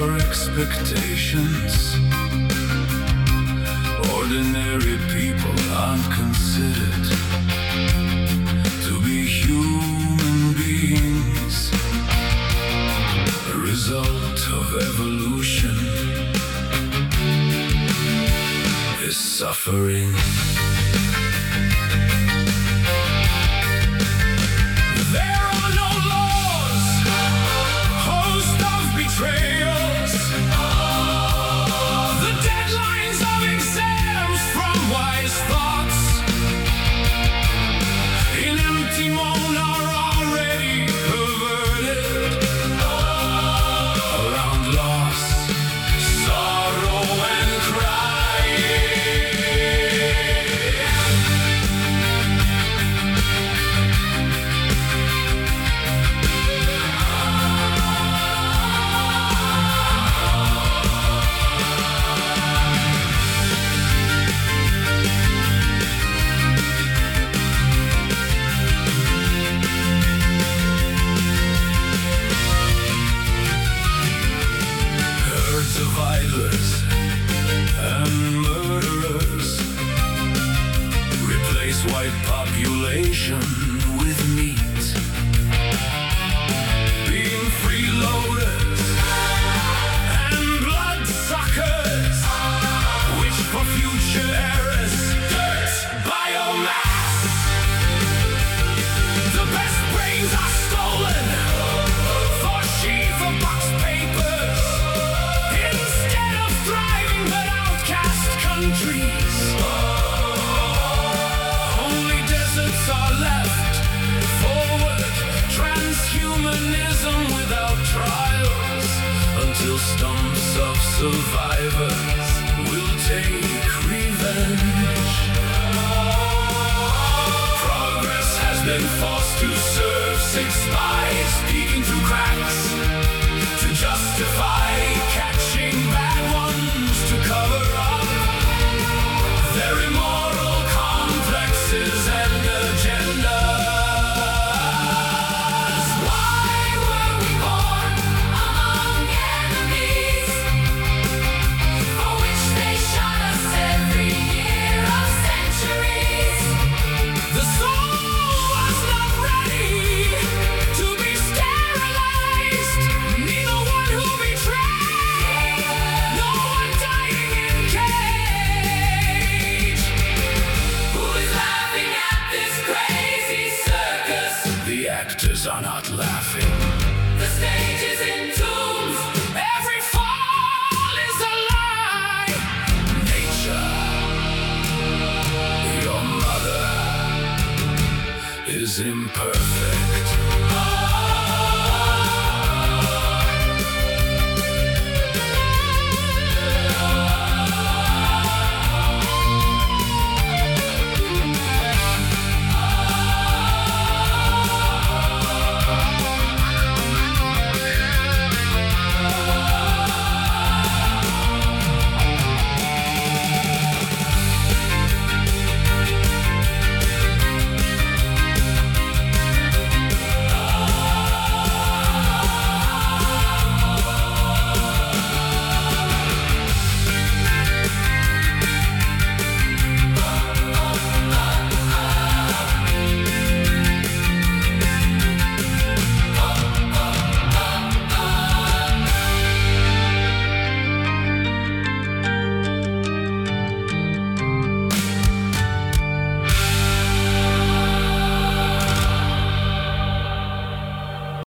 our expectations. Ordinary people aren't considered to be human beings, a result of evolution is suffering. There are no laws, host of betrayals, the deadlines of exams from wise thoughts in empty moan are already perverted around loss, sorrow and crying. Herds of idlers and murderers replace white population with meat, being freeloaders and bloodsuckers, which for future eras dirt biomass. The best brains are stolen for sheaf of box papers instead of thriving but outcast countries. Only deserts are left. Forward transhumanism without trials, until stumps of survivors will take revenge. Progress has been forced to serve 6 spies peeking through cracks to justify catching bad ones to cover up their immoral complexes and agendas. Why were we born among enemies, for which they shot us every year of centuries? The soul was not ready to be sterilized. Neither one who betrayed, no one dying in cage. Who is laughing at this crazy circus? The actors are not laughing. The stage is in tombs. Every fall is a lie. Nature, your mother, is imperfect.